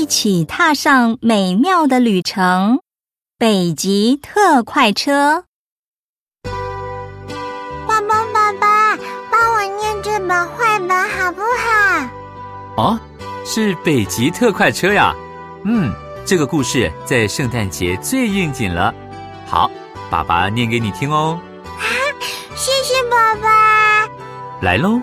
一起踏上美妙的旅程——北极特快车。 爸爸，帮我念这本绘本好不好？ 哦，是北极特快车呀。这个故事在圣诞节最应景了。好，爸爸念给你听哦。 谢谢爸爸。 来喽。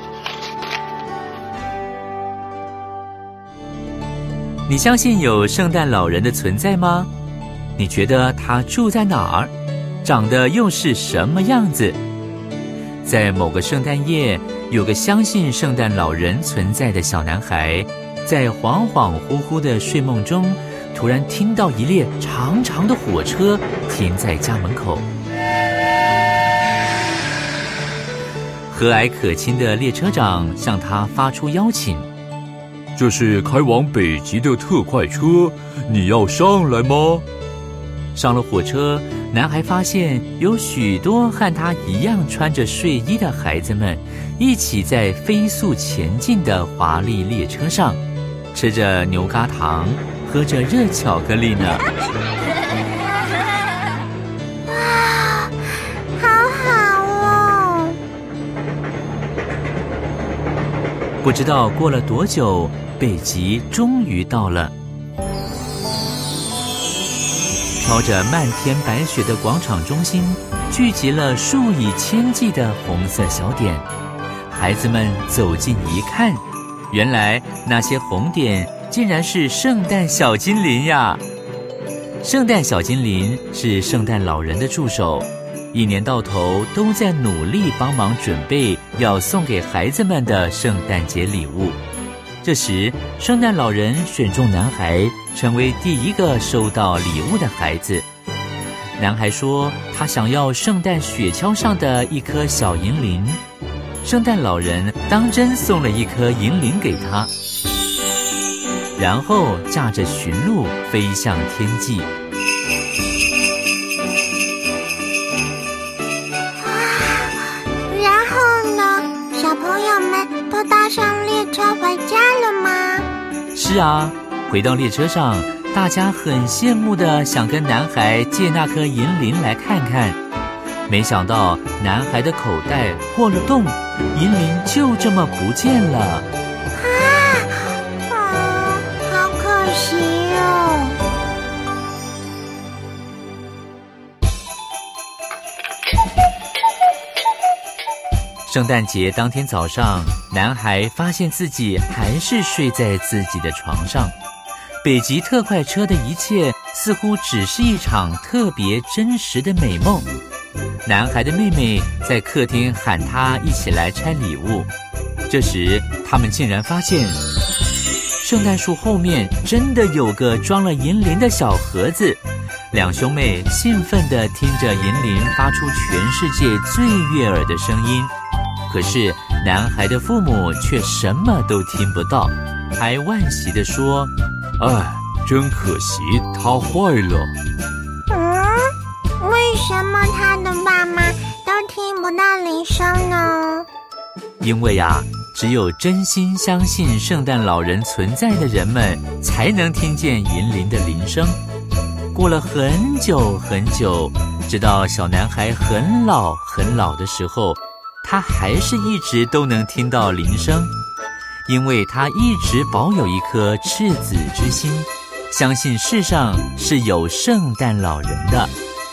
你相信有圣诞老人的存在吗？你觉得他住在哪儿？长得又是什么样子？在某个圣诞夜，有个相信圣诞老人存在的小男孩，在恍恍惚惚的睡梦中，突然听到一列长长的火车停在家门口。和蔼可亲的列车长向他发出邀请： 这是开往北极的特快车，你要上来吗？ 上了火车，男孩发现有许多和他一样穿着睡衣的孩子们，一起在飞速前进的华丽列车上，吃着牛轧糖，喝着热巧克力呢。 哇，好好哦！ 不知道过了多久，北极终于到了。飘着漫天白雪的广场中心，聚集了数以千计的红色小点。孩子们走近一看，原来那些红点竟然是圣诞小精灵呀！圣诞小精灵是圣诞老人的助手，一年到头都在努力帮忙准备要送给孩子们的圣诞节礼物。这时，圣诞老人选中男孩，成为第一个收到礼物的孩子。男孩说，他想要圣诞雪橇上的一颗小银铃。圣诞老人当真送了一颗银铃给他，然后驾着驯鹿飞向天际。 然后呢？小朋友们都搭上列车回家了吗？ 是啊，回到列车上，大家很羡慕地想跟男孩借那颗银铃来看看。没想到男孩的口袋破了洞，银铃就这么不见了。 好可惜哦。 圣诞节当天早上，男孩发现自己还是睡在自己的床上。北极特快车的一切似乎只是一场特别真实的美梦。男孩的妹妹在客厅喊他一起来拆礼物。这时，他们竟然发现，圣诞树后面真的有个装了银铃的小盒子。两兄妹兴奋地听着银铃发出全世界最悦耳的声音。可是男孩的父母却什么都听不到，还惋惜地说： 真可惜，它坏了。 为什么他的爸妈都听不到铃声呢？ 因为只有真心相信圣诞老人存在的人们，才能听见银铃的铃声。过了很久很久，直到小男孩很老很老的时候，他还是一直都能听到铃声，因为他一直保有一颗赤子之心，相信世上是有圣诞老人的。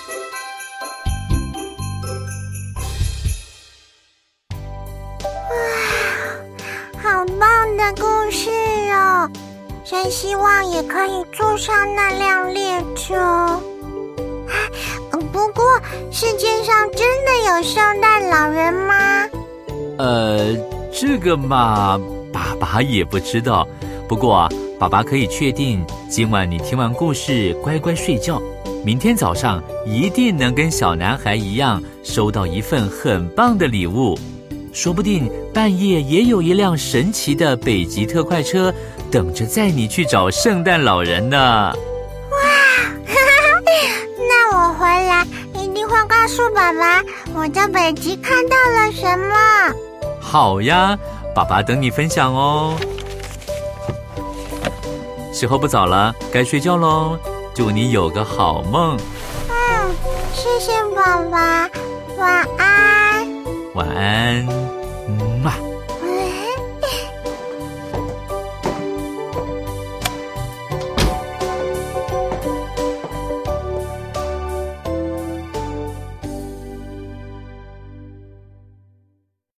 好棒的故事哦！真希望也可以坐上那辆列车。不过，世界上真的有圣诞老人吗？ 这个嘛，爸爸也不知道。不过爸爸可以确定，今晚你听完故事乖乖睡觉，明天早上一定能跟小男孩一样收到一份很棒的礼物。说不定半夜也有一辆神奇的北极特快车等着载你去找圣诞老人呢。 哇，那我回来一定会告诉爸爸我在北极看到了什么。 好呀，爸爸等你分享哦。 时候不早了，该睡觉喽。祝你有个好梦。 谢谢爸爸，晚安。 晚安。